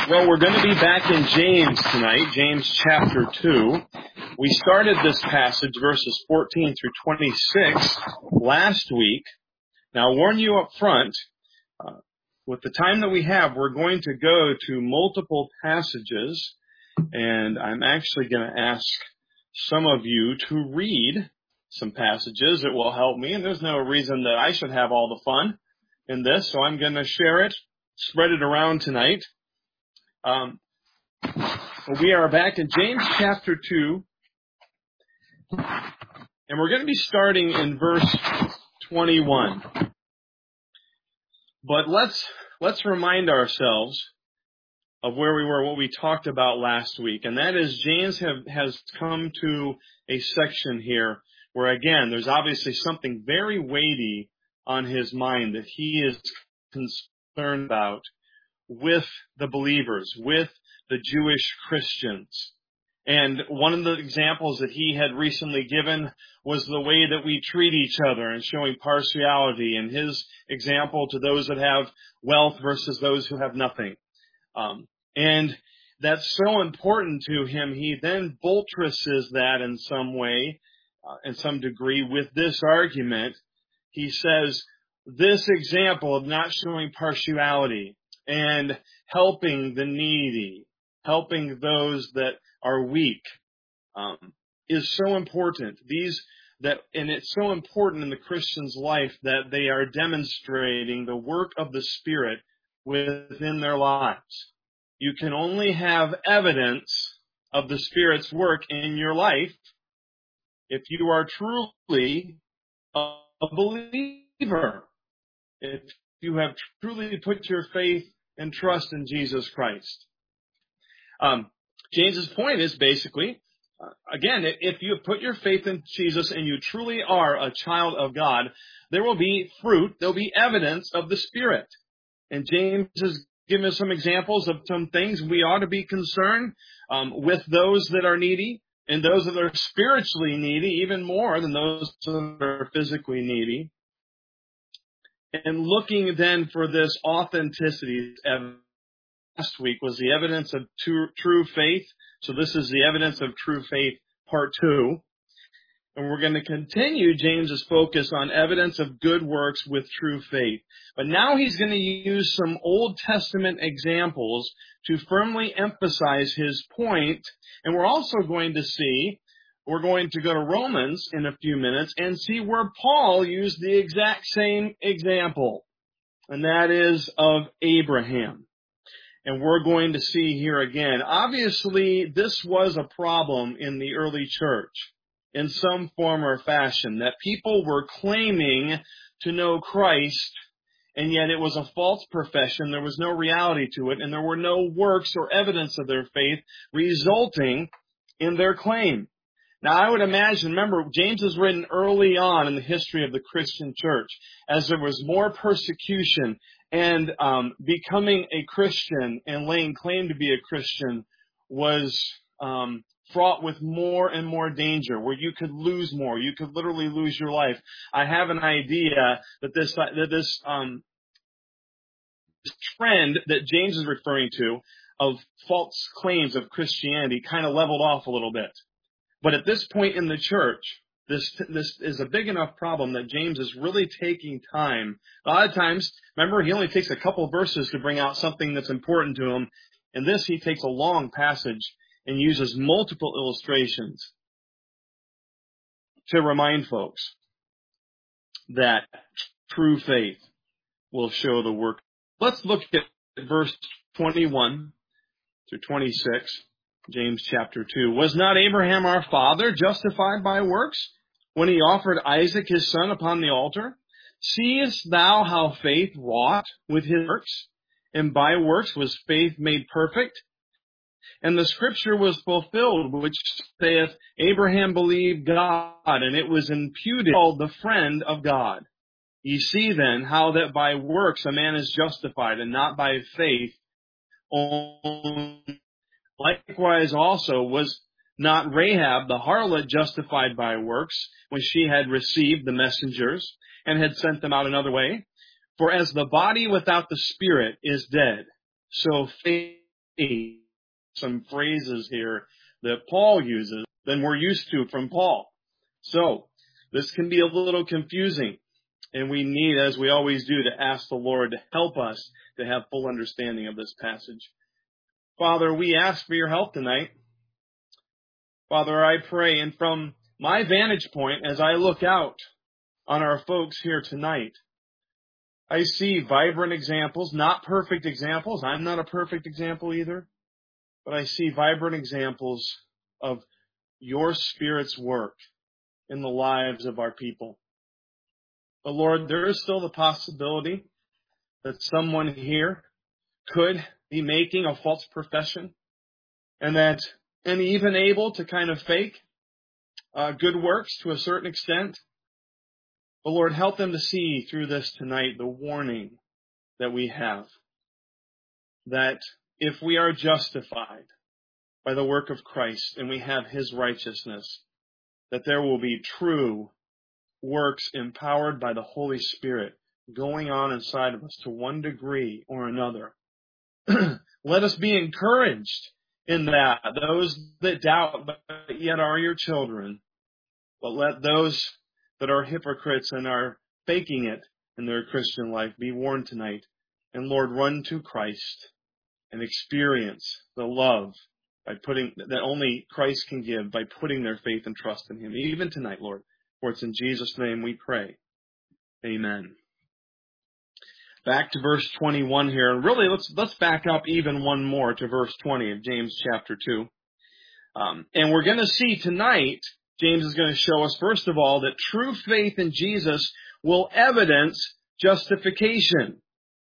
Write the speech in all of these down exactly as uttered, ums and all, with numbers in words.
Well, we're going to be back in James tonight, James chapter two. We started this passage, verses fourteen through twenty-six, last week. Now, I'll warn you up front, uh, with the time that we have, we're going to go to multiple passages, and I'm actually going to ask some of you to read some passages. It will help me, and there's no reason that I should have all the fun in this, so I'm going to share it, spread it around tonight. Um, we are back in James chapter two, and we're going to be starting in verse twenty-one. But let's let's remind ourselves of where we were, what we talked about last week, and that is James have, has come to a section here where, again, there's obviously something very weighty on his mind that he is concerned about with the believers, with the Jewish Christians. And one of the examples that he had recently given was the way that we treat each other and showing partiality, and his example to those that have wealth versus those who have nothing. Um, and that's so important to him. He then buttresses that in some way, uh, in some degree, with this argument. He says, this example of not showing partiality and helping the needy, helping those that are weak, um, is so important. These that, and it's so important in the Christian's life that they are demonstrating the work of the Spirit within their lives. You can only have evidence of the Spirit's work in your life if you are truly a believer. If you have truly put your faith and trust in Jesus Christ. Um, James's point is basically, uh, again, if you have put your faith in Jesus and you truly are a child of God, there will be fruit, there will be evidence of the Spirit. And James has given us some examples of some things we ought to be concerned um, with those that are needy and those that are spiritually needy, even more than those that are physically needy. And looking then for this authenticity, last week was the evidence of true, true faith. So this is the evidence of true faith, part two. And we're going to continue James's focus on evidence of good works with true faith. But now he's going to use some Old Testament examples to firmly emphasize his point. And we're also going to see We're going to go to Romans in a few minutes and see where Paul used the exact same example, and that is of Abraham. And we're going to see here again, obviously this was a problem in the early church in some form or fashion, that people were claiming to know Christ, and yet it was a false profession. There was no reality to it, and there were no works or evidence of their faith resulting in their claim. Now, I would imagine, remember, James is written early on in the history of the Christian church, as there was more persecution, and um, becoming a Christian and laying claim to be a Christian was um, fraught with more and more danger, where you could lose more. You could literally lose your life. I have an idea that this that this um, trend that James is referring to of false claims of Christianity kind of leveled off a little bit. But at this point in the church, this this is a big enough problem that James is really taking time. A lot of times, remember, he only takes a couple of verses to bring out something that's important to him. In this, he takes a long passage and uses multiple illustrations to remind folks that true faith will show the work. Let's look at verse twenty-one through twenty-six. James chapter two. Was not Abraham our father justified by works when he offered Isaac his son upon the altar? Seest thou how faith wrought with his works? And by works was faith made perfect? And the scripture was fulfilled, which saith, Abraham believed God, and it was imputed, called the friend of God. Ye see then how that by works a man is justified, and not by faith only. Likewise also was not Rahab the harlot justified by works when she had received the messengers and had sent them out another way? For as the body without the spirit is dead, so faith some phrases here that Paul uses than we're used to from Paul. So this can be a little confusing, and we need, as we always do, to ask the Lord to help us to have full understanding of this passage. Father, we ask for your help tonight. Father, I pray, and from my vantage point, as I look out on our folks here tonight, I see vibrant examples, not perfect examples. I'm not a perfect example either, but I see vibrant examples of your Spirit's work in the lives of our people. But Lord, there is still the possibility that someone here could be making a false profession and that, and even able to kind of fake uh, good works to a certain extent. But Lord, help them to see through this tonight the warning that we have, that if we are justified by the work of Christ and we have His righteousness, that there will be true works empowered by the Holy Spirit going on inside of us to one degree or another. Let us be encouraged in that. Those that doubt but yet are your children. But let those that are hypocrites and are faking it in their Christian life be warned tonight. And Lord, run to Christ and experience the love by putting that only Christ can give by putting their faith and trust in Him. Even tonight, Lord, for it's in Jesus' name we pray. Amen. Back to verse twenty-one here. And really, let's let's back up even one more to verse twenty of James chapter two. Um, and we're going to see tonight, James is going to show us, first of all, that true faith in Jesus will evidence justification.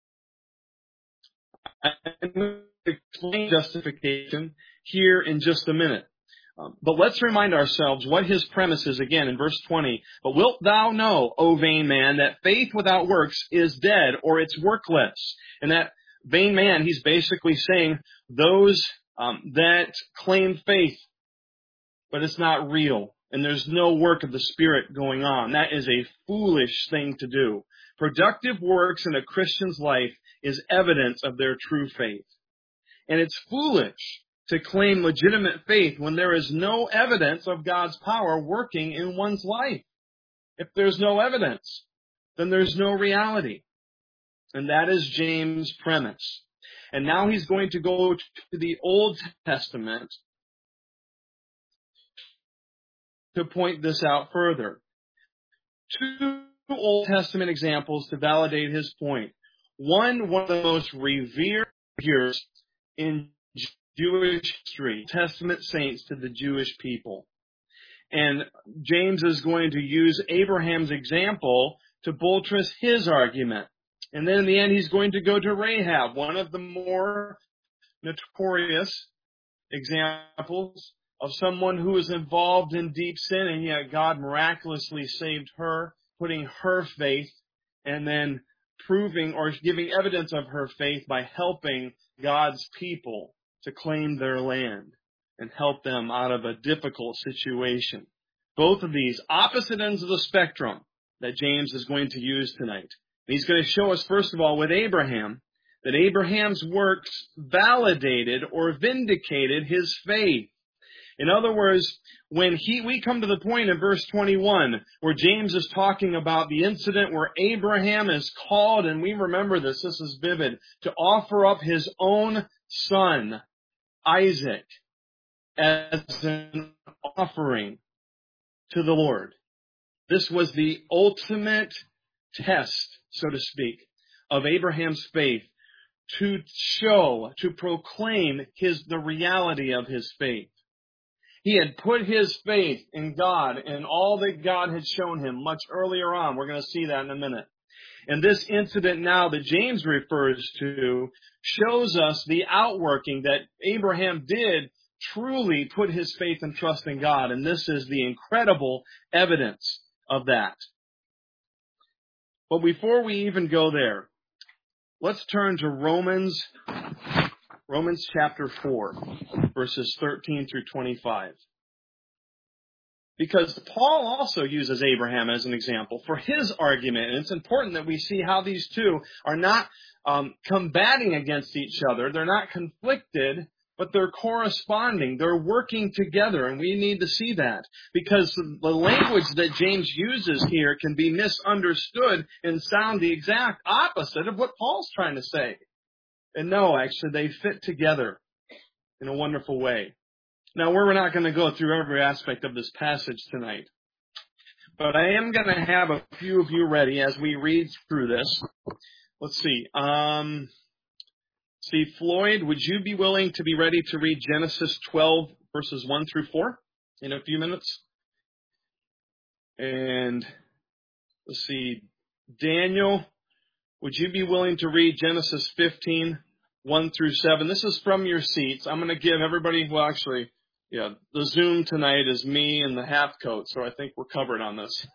I'm going to explain justification here in just a minute. Um, but let's remind ourselves what his premise is again in verse twenty. But wilt thou know, O vain man, that faith without works is dead, or it's workless. And that vain man, he's basically saying those um, that claim faith, but it's not real, and there's no work of the Spirit going on. That is a foolish thing to do. Productive works in a Christian's life is evidence of their true faith. And it's foolish to claim legitimate faith when there is no evidence of God's power working in one's life. If there's no evidence, then there's no reality. And that is James' premise. And now he's going to go to the Old Testament to point this out further. Two Old Testament examples to validate his point. One, one of the most revered figures in Jewish history, Testament saints to the Jewish people. And James is going to use Abraham's example to buttress his argument. And then in the end, he's going to go to Rahab, one of the more notorious examples of someone who was involved in deep sin, and yet God miraculously saved her, putting her faith and then proving or giving evidence of her faith by helping God's people to claim their land and help them out of a difficult situation. Both of these opposite ends of the spectrum that James is going to use tonight. He's going to show us, first of all, with Abraham, that Abraham's works validated or vindicated his faith. In other words, when he, we come to the point in verse twenty-one where James is talking about the incident where Abraham is called, and we remember this, this is vivid, to offer up his own son, Isaac, as an offering to the Lord. This was the ultimate test, so to speak, of Abraham's faith to show, to proclaim his, the reality of his faith. He had put his faith in God and all that God had shown him much earlier on. We're going to see that in a minute. And this incident now that James refers to shows us the outworking that Abraham did truly put his faith and trust in God. And this is the incredible evidence of that. But before we even go there, let's turn to Romans, Romans chapter four, verses thirteen through twenty-five. Because Paul also uses Abraham as an example for his argument. And it's important that we see how these two are not um, combating against each other. They're not conflicted, but they're corresponding. They're working together. And we need to see that. Because the language that James uses here can be misunderstood and sound the exact opposite of what Paul's trying to say. And no, actually, they fit together in a wonderful way. Now, we're not going to go through every aspect of this passage tonight, but I am going to have a few of you ready as we read through this. Let's see. Um, see, Floyd, would you be willing to be ready to read Genesis twelve, verses one through four in a few minutes? And let's see, Daniel, would you be willing to read Genesis fifteen, one through seven? This is from your seats. I'm going to give everybody, well, actually, yeah, the Zoom tonight is me and the half coat, so I think we're covered on this.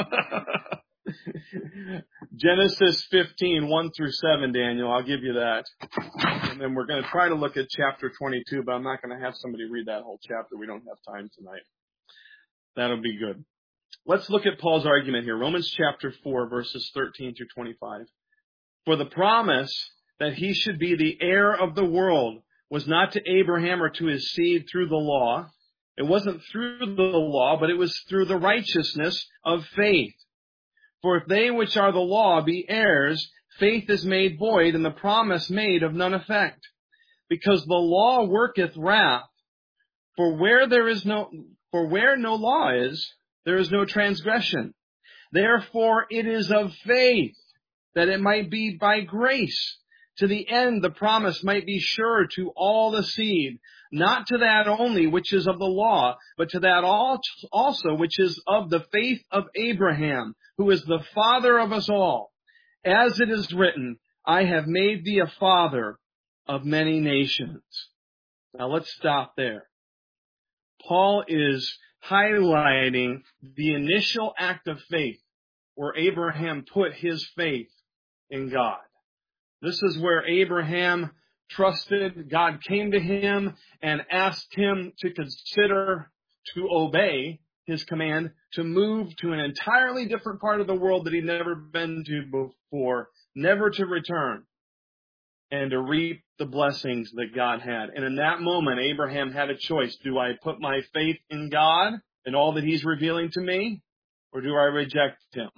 Genesis fifteen, one through seven, Daniel, I'll give you that. And then we're going to try to look at chapter twenty-two, but I'm not going to have somebody read that whole chapter. We don't have time tonight. That'll be good. Let's look at Paul's argument here. Romans chapter four, verses thirteen through twenty-five. For the promise that he should be the heir of the world was not to Abraham or to his seed through the law. It wasn't through the law, but it was through the righteousness of faith. For if they which are the law be heirs, faith is made void, and the promise made of none effect. Because the law worketh wrath, for where there is no, for where no law is, there is no transgression. Therefore it is of faith, that it might be by grace, to the end the promise might be sure to all the seed, not to that only which is of the law, but to that also which is of the faith of Abraham, who is the father of us all. As it is written, I have made thee a father of many nations. Now let's stop there. Paul is highlighting the initial act of faith, where Abraham put his faith in God. This is where Abraham trusted. God came to him and asked him to consider, to obey his command, to move to an entirely different part of the world that he'd never been to before, never to return, and to reap the blessings that God had. And in that moment, Abraham had a choice. Do I put my faith in God and all that he's revealing to me, or do I reject him?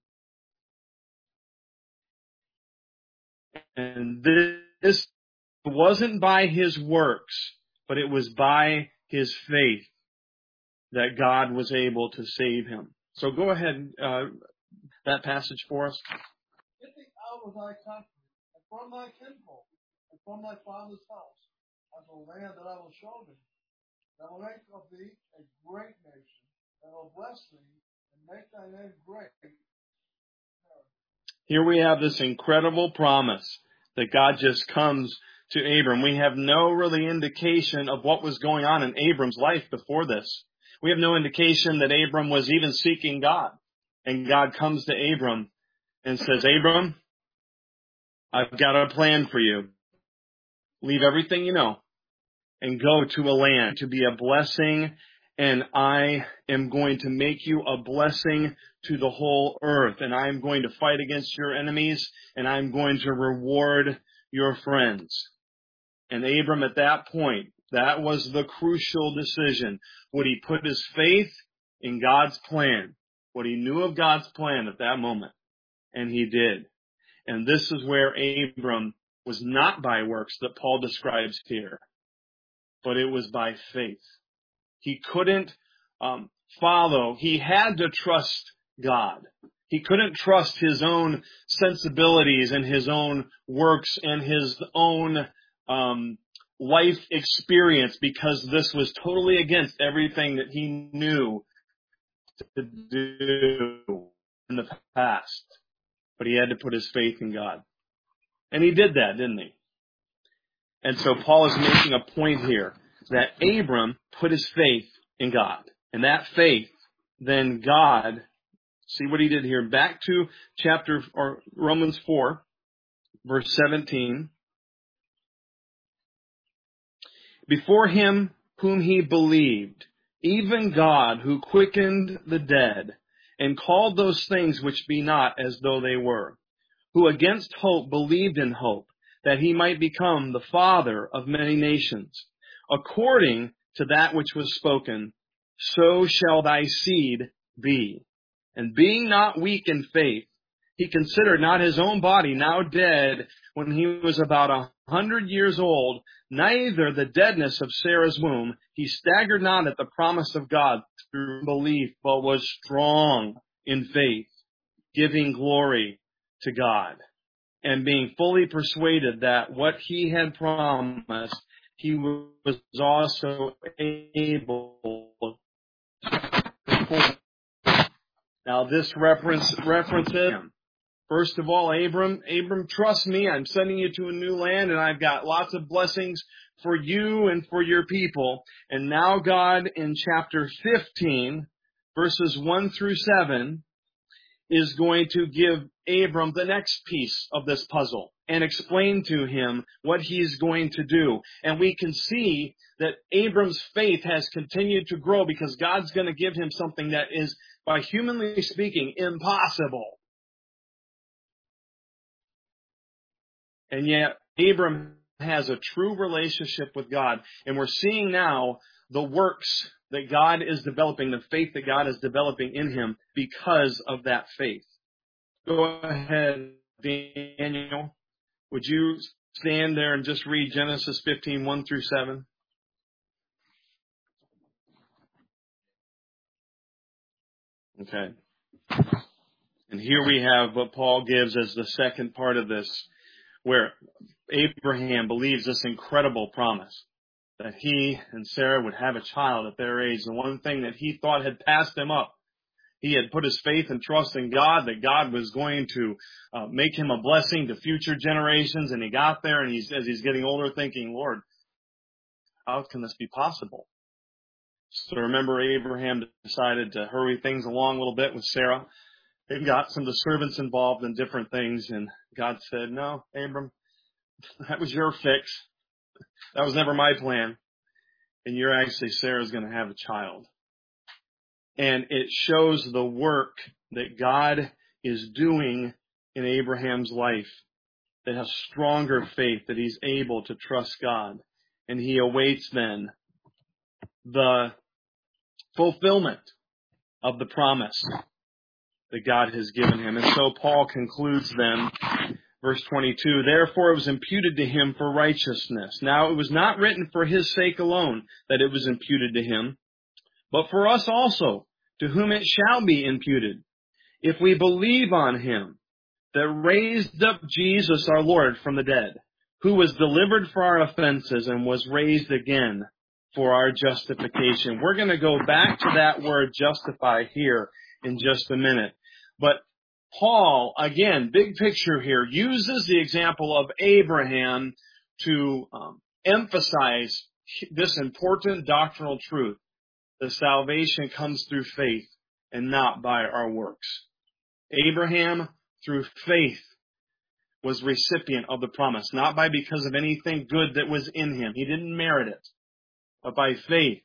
And this wasn't by his works, but it was by his faith that God was able to save him. So go ahead, uh, that passage for us. Get thee out of thy country, and from thy kinfolk, and from thy father's house, unto the land that I will show thee. And I will make of thee a great nation, and will bless thee, and make thy name great. Here we have this incredible promise that God just comes to Abram. We have no really indication of what was going on in Abram's life before this. We have no indication that Abram was even seeking God. And God comes to Abram and says, Abram, I've got a plan for you. Leave everything you know and go to a land to be a blessing, and I am going to make you a blessing to the whole earth, and I am going to fight against your enemies, and I'm going to reward your friends. And Abram, at that point, that was the crucial decision. Would he put his faith in God's plan? What he knew of God's plan at that moment. And he did. And this is where Abram was not by works that Paul describes here, but it was by faith. He couldn't um, follow. He had to trust God. He couldn't trust his own sensibilities and his own works and his own um, life experience, because this was totally against everything that he knew to do in the past. But he had to put his faith in God. And he did that, didn't he? And so Paul is making a point here that Abram put his faith in God. And that faith, then God, see what he did here. Back to chapter, or Romans four, verse seventeen. Before him whom he believed, even God who quickened the dead and called those things which be not as though they were, who against hope believed in hope, that he might become the father of many nations, according to that which was spoken, so shall thy seed be. And being not weak in faith, he considered not his own body now dead when he was about a hundred years old, neither the deadness of Sarah's womb. He staggered not at the promise of God through belief, but was strong in faith, giving glory to God, and being fully persuaded that what he had promised, he was also able to perform. Now this reference references him. First of all, Abram, Abram, trust me, I'm sending you to a new land, and I've got lots of blessings for you and for your people. And now God, in chapter fifteen, verses one through seven, is going to give Abram the next piece of this puzzle and explain to him what he's going to do. And we can see that Abram's faith has continued to grow because God's going to give him something that is, by humanly speaking, impossible. And yet, Abram has a true relationship with God. And we're seeing now the works that God is developing, the faith that God is developing in him because of that faith. Go ahead, Daniel. Would you stand there and just read Genesis fifteen, one through seven? Okay. And here we have what Paul gives as the second part of this, where Abraham believes this incredible promise that he and Sarah would have a child at their age. The one thing that he thought had passed him up, he had put his faith and trust in God, that God was going to uh, make him a blessing to future generations. And he got there, and he's, as he's getting older, thinking, Lord, how can this be possible? So remember, Abraham decided to hurry things along a little bit with Sarah. They've got some of the servants involved in different things, and God said, no, Abram, that was your fix. That was never my plan. And you're actually, Sarah's going to have a child. And it shows the work that God is doing in Abraham's life, that has stronger faith, that he's able to trust God. And he awaits then the fulfillment of the promise that God has given him. And so Paul concludes then, verse twenty-two, therefore it was imputed to him for righteousness. Now it was not written for his sake alone that it was imputed to him, but for us also, to whom it shall be imputed, if we believe on him that raised up Jesus our Lord from the dead, who was delivered for our offenses and was raised again for our justification. We're going to go back to that word justify here in just a minute. But Paul, again, big picture here, uses the example of Abraham to um, emphasize this important doctrinal truth, that salvation comes through faith and not by our works. Abraham, through faith, was recipient of the promise, not by because of anything good that was in him. He didn't merit it, but by faith,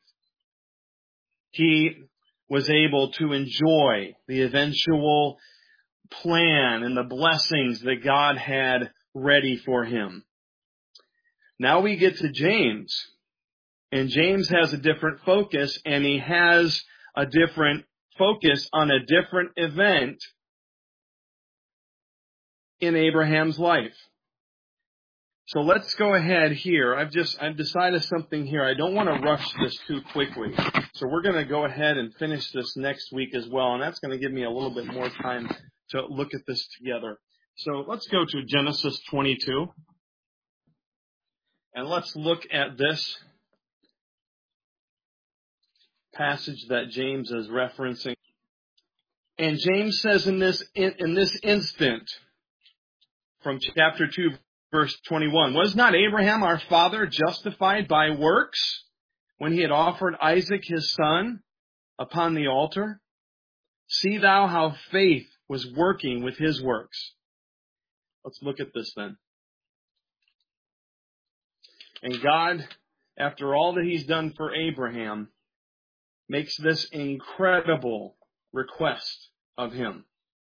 he was able to enjoy the eventual plan and the blessings that God had ready for him. Now we get to James. And James has a different focus, and he has a different focus on a different event in Abraham's life. So let's go ahead here. I've just, I've decided something here. I don't want to rush this too quickly. So we're going to go ahead and finish this next week as well, and that's going to give me a little bit more time to look at this together. So let's go to Genesis twenty-two, and let's look at this passage that James is referencing. And James says in this in, in this instant, from chapter two, verse twenty-one, was not Abraham our father justified by works when he had offered Isaac his son upon the altar? See thou how faith was working with his works. Let's look at this then. And God, after all that he's done for Abraham, makes this incredible request of him.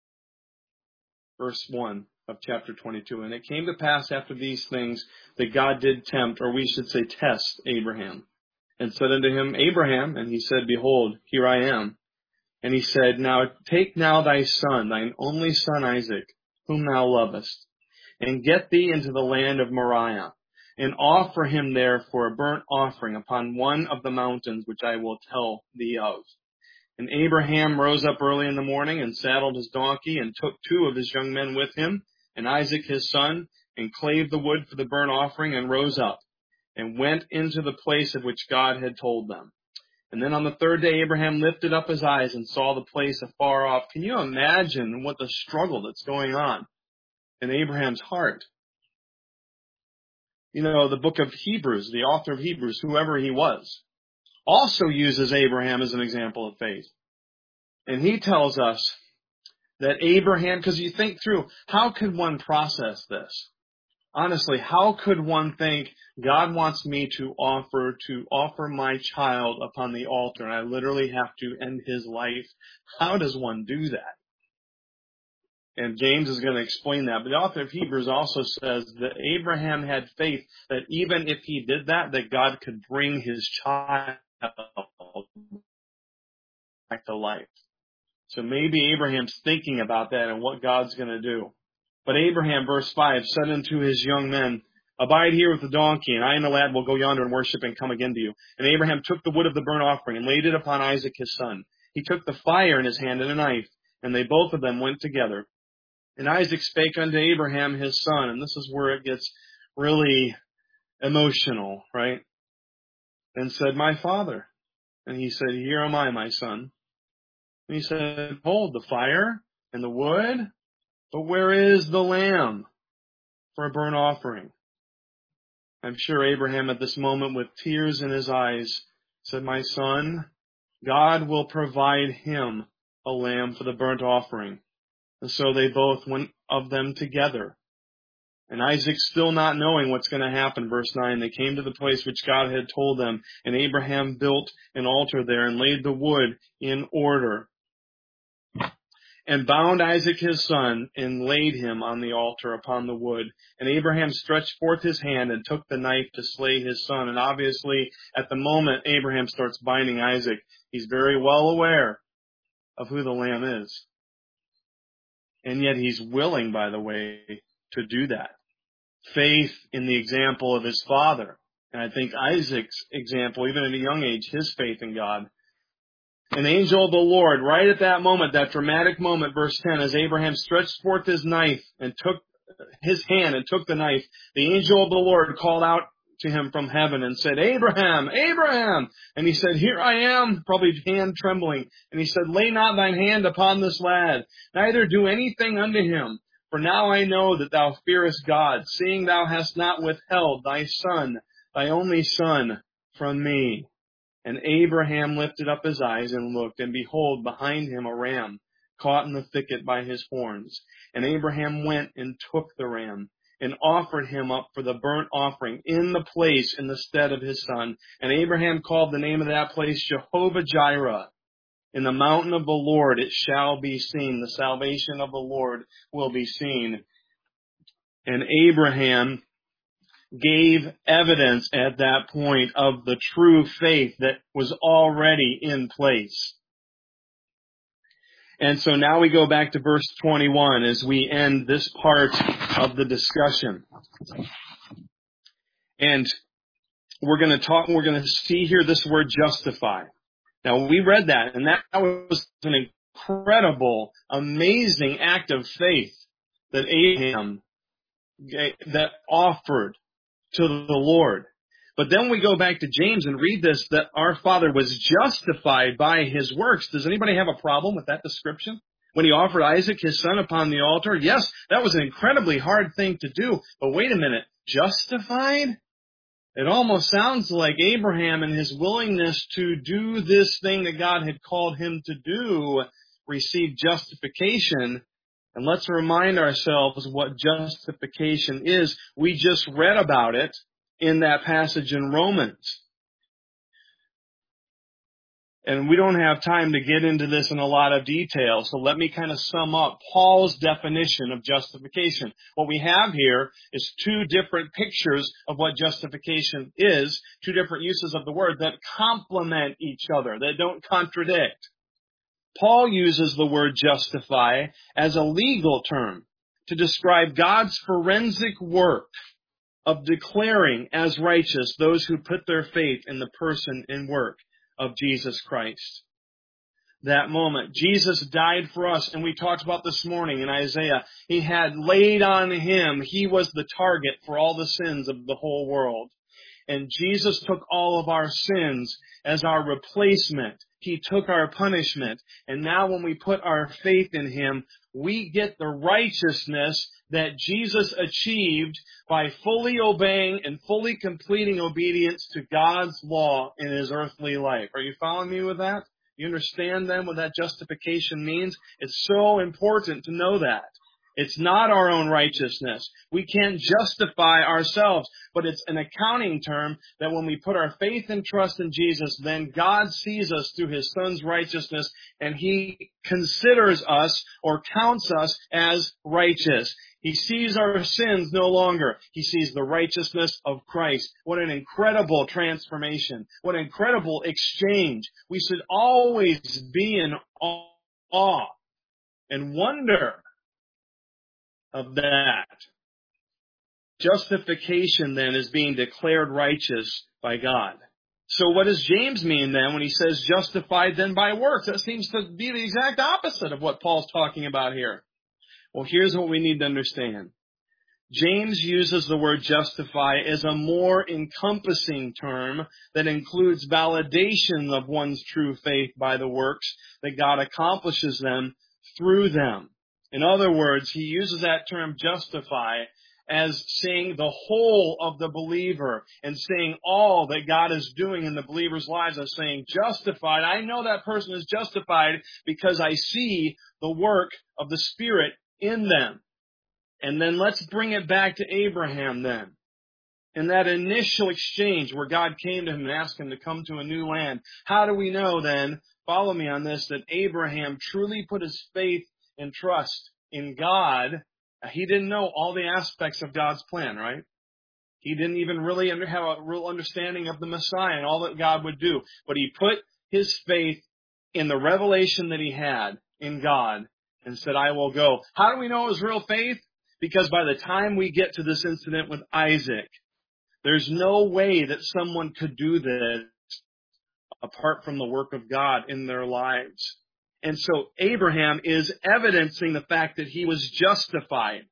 Verse one of chapter twenty-two. And it came to pass after these things that God did tempt, or we should say test, Abraham, and said unto him, Abraham, and he said, Behold, here I am. And he said, Now take now thy son, thine only son Isaac, whom thou lovest, and get thee into the land of Moriah, and offer him there for a burnt offering upon one of the mountains which I will tell thee of. And Abraham rose up early in the morning, and saddled his donkey, and took two of his young men with him, and Isaac his son, and clave the wood for the burnt offering, and rose up, and went into the place of which God had told them. And then on the third day, Abraham lifted up his eyes and saw the place afar off. Can you imagine what the struggle that's going on in Abraham's heart? You know, the book of Hebrews, the author of Hebrews, whoever he was, also uses Abraham as an example of faith. And he tells us that Abraham, because you think through, how could one process this? Honestly, how could one think God wants me to offer to offer my child upon the altar, and I literally have to end his life? How does one do that? And James is going to explain that. But the author of Hebrews also says that Abraham had faith that even if he did that, that God could bring his child back to life. So maybe Abraham's thinking about that and what God's going to do. But Abraham, verse five, said unto his young men, Abide here with the donkey, and I and the lad will go yonder and worship and come again to you. And Abraham took the wood of the burnt offering and laid it upon Isaac his son. He took the fire in his hand and a knife, and they both of them went together. And Isaac spake unto Abraham his son, and this is where it gets really emotional, right? And said, My father. And he said, Here am I, my son. And he said, Hold the fire and the wood, but where is the lamb for a burnt offering? I'm sure Abraham at this moment, with tears in his eyes, said, My son, God will provide him a lamb for the burnt offering. And so they both went of them together. And Isaac, still not knowing what's going to happen, verse nine, they came to the place which God had told them, and Abraham built an altar there and laid the wood in order, and bound Isaac his son, and laid him on the altar upon the wood. And Abraham stretched forth his hand and took the knife to slay his son. And obviously, at the moment Abraham starts binding Isaac, he's very well aware of who the lamb is. And yet he's willing, by the way, to do that. Faith in the example of his father. And I think Isaac's example, even at a young age, his faith in God. An angel of the Lord, right at that moment, that dramatic moment, verse ten, as Abraham stretched forth his knife and took his hand and took the knife, the angel of the Lord called out to him from heaven and said, Abraham, Abraham! And he said, Here I am, probably hand trembling. And he said, Lay not thine hand upon this lad, neither do anything unto him. For now I know that thou fearest God, seeing thou hast not withheld thy son, thy only son, from me. And Abraham lifted up his eyes and looked, and behold, behind him a ram, caught in the thicket by his horns. And Abraham went and took the ram, and offered him up for the burnt offering in the place in the stead of his son. And Abraham called the name of that place Jehovah-Jireh. In the mountain of the Lord it shall be seen. The salvation of the Lord will be seen. And Abraham gave evidence at that point of the true faith that was already in place. And so now we go back to verse twenty-one as we end this part of the discussion. And we're going to talk, we're going to see here this word justify. Now we read that, and that was an incredible, amazing act of faith that Abraham that offered to the Lord. But then we go back to James and read this, that our father was justified by his works. Does anybody have a problem with that description? When he offered Isaac, his son, upon the altar? Yes, that was an incredibly hard thing to do. But wait a minute, justified? It almost sounds like Abraham and his willingness to do this thing that God had called him to do received justification. And let's remind ourselves what justification is. We just read about it in that passage in Romans. And we don't have time to get into this in a lot of detail, so let me kind of sum up Paul's definition of justification. What we have here is two different pictures of what justification is, two different uses of the word that complement each other, that don't contradict. Paul uses the word justify as a legal term to describe God's forensic work of declaring as righteous those who put their faith in the person and work of Jesus Christ. That moment, Jesus died for us, and we talked about this morning in Isaiah, He had laid on Him, He was the target for all the sins of the whole world. And Jesus took all of our sins as our replacement. He took our punishment. And now when we put our faith in Him, we get the righteousness that Jesus achieved by fully obeying and fully completing obedience to God's law in His earthly life. Are you following me with that? You understand then what that justification means? It's so important to know that. It's not our own righteousness. We can't justify ourselves, but it's an accounting term that when we put our faith and trust in Jesus, then God sees us through His Son's righteousness, and He considers us or counts us as righteous. He sees our sins no longer. He sees the righteousness of Christ. What an incredible transformation. What an incredible exchange. We should always be in awe and wonder of that. Justification then is being declared righteous by God. So what does James mean then when he says justified then by works? That seems to be the exact opposite of what Paul's talking about here. Well, here's what we need to understand. James uses the word justify as a more encompassing term that includes validation of one's true faith by the works that God accomplishes them through them. In other words, he uses that term justify as saying the whole of the believer and saying all that God is doing in the believer's lives, as saying justified. I know that person is justified because I see the work of the Spirit in them. And then let's bring it back to Abraham then. In that initial exchange where God came to him and asked him to come to a new land, how do we know then, follow me on this, that Abraham truly put his faith and trust in God? He didn't know all the aspects of God's plan, right? He didn't even really have a real understanding of the Messiah and all that God would do. But he put his faith in the revelation that he had in God and said, I will go. How do we know it was real faith? Because by the time we get to this incident with Isaac, there's no way that someone could do this apart from the work of God in their lives. And so Abraham is evidencing the fact that he was justified,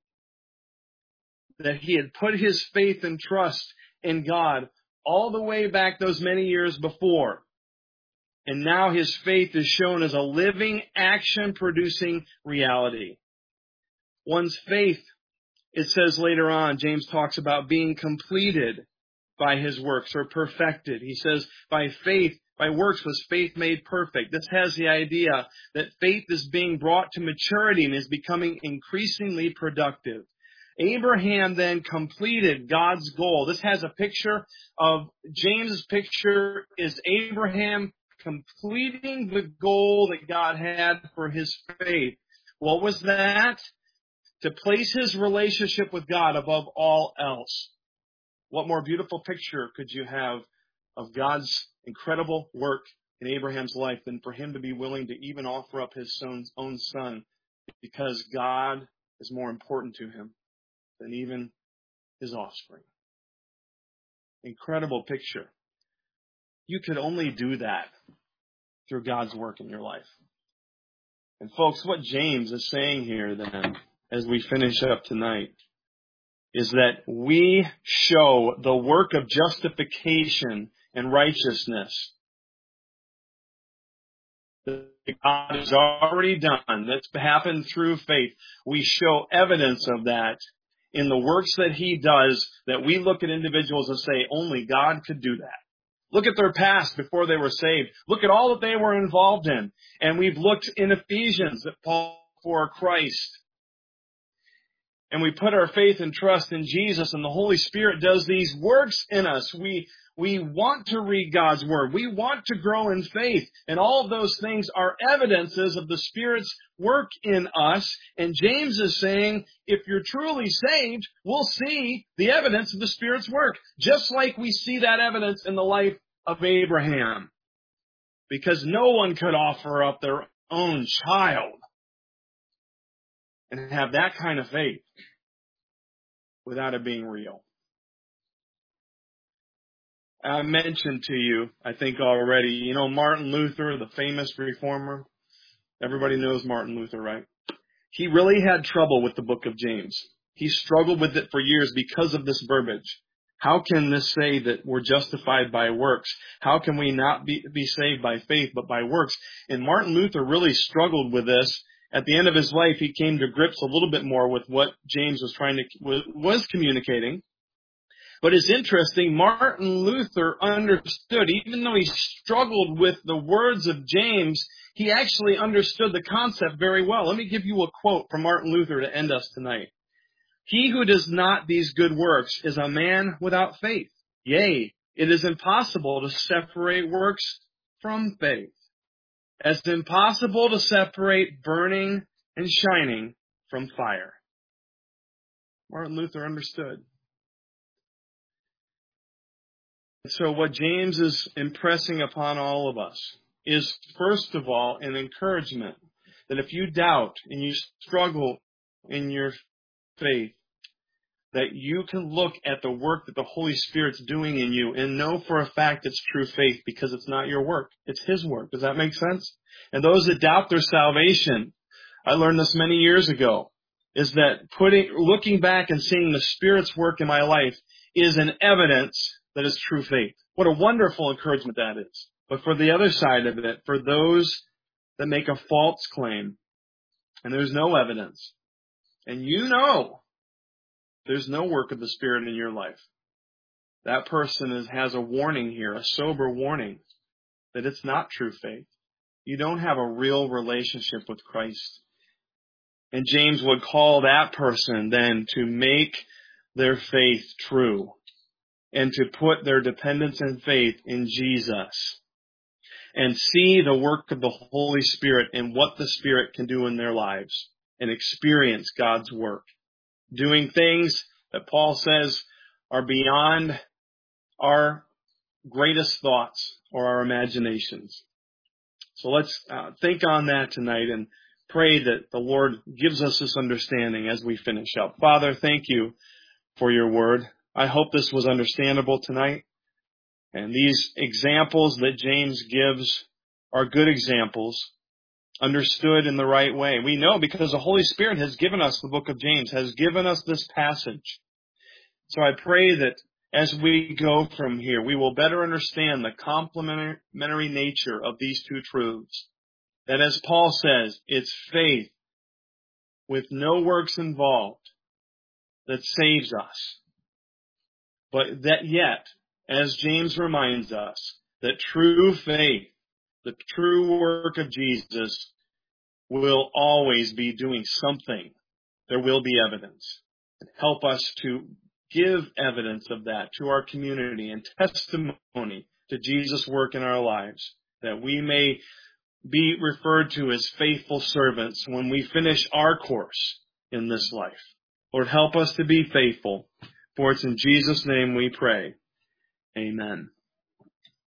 that he had put his faith and trust in God all the way back those many years before. And now his faith is shown as a living, action-producing reality. One's faith, it says later on, James talks about being completed by his works or perfected. He says by faith, by works was faith made perfect. This has the idea that faith is being brought to maturity and is becoming increasingly productive. Abraham then completed God's goal. This has a picture of, James's picture is Abraham completing the goal that God had for his faith. What was that? To place his relationship with God above all else. What more beautiful picture could you have of God's incredible work in Abraham's life than for him to be willing to even offer up his son's own son because God is more important to him than even his offspring. Incredible picture. You could only do that through God's work in your life. And folks, what James is saying here then, as we finish up tonight, is that we show the work of justification and righteousness that God has already done, that's happened through faith. We show evidence of that in the works that He does, that we look at individuals and say, only God could do that. Look at their past before they were saved. Look at all that they were involved in. And we've looked in Ephesians at Paul for Christ. And we put our faith and trust in Jesus, and the Holy Spirit does these works in us. We We want to read God's Word. We want to grow in faith. And all of those things are evidences of the Spirit's work in us. And James is saying, if you're truly saved, we'll see the evidence of the Spirit's work. Just like we see that evidence in the life of Abraham. Because no one could offer up their own child and have that kind of faith without it being real. I mentioned to you, I think already, you know, Martin Luther, the famous reformer. Everybody knows Martin Luther, right? He really had trouble with the book of James. He struggled with it for years because of this verbiage. How can this say that we're justified by works? How can we not be, be saved by faith but by works? And Martin Luther really struggled with this. At the end of his life, he came to grips a little bit more with what James was trying to, was communicating. But it's interesting, Martin Luther understood, even though he struggled with the words of James, he actually understood the concept very well. Let me give you a quote from Martin Luther to end us tonight. He who does not these good works is a man without faith. Yea, it is impossible to separate works from faith. As impossible to separate burning and shining from fire. Martin Luther understood. So what James is impressing upon all of us is, first of all, an encouragement that if you doubt and you struggle in your faith, that you can look at the work that the Holy Spirit's doing in you and know for a fact it's true faith because it's not your work. It's His work. Does that make sense? And those that doubt their salvation, I learned this many years ago, is that putting, looking back and seeing the Spirit's work in my life is an evidence that is true faith. What a wonderful encouragement that is. But for the other side of it, for those that make a false claim, and there's no evidence, and you know there's no work of the Spirit in your life, that person is, has a warning here, a sober warning, that it's not true faith. You don't have a real relationship with Christ. And James would call that person then to make their faith true and to put their dependence and faith in Jesus and see the work of the Holy Spirit and what the Spirit can do in their lives and experience God's work. Doing things that Paul says are beyond our greatest thoughts or our imaginations. So let's uh, think on that tonight and pray that the Lord gives us this understanding as we finish up. Father, thank you for your word. I hope this was understandable tonight. And these examples that James gives are good examples, understood in the right way. We know because the Holy Spirit has given us the book of James, has given us this passage. So I pray that as we go from here, we will better understand the complementary nature of these two truths. That as Paul says, it's faith with no works involved that saves us. But that yet, as James reminds us, that true faith, the true work of Jesus, will always be doing something. There will be evidence. Help us to give evidence of that to our community and testimony to Jesus' work in our lives, that we may be referred to as faithful servants when we finish our course in this life. Lord, help us to be faithful, for it's in Jesus' name we pray. Amen.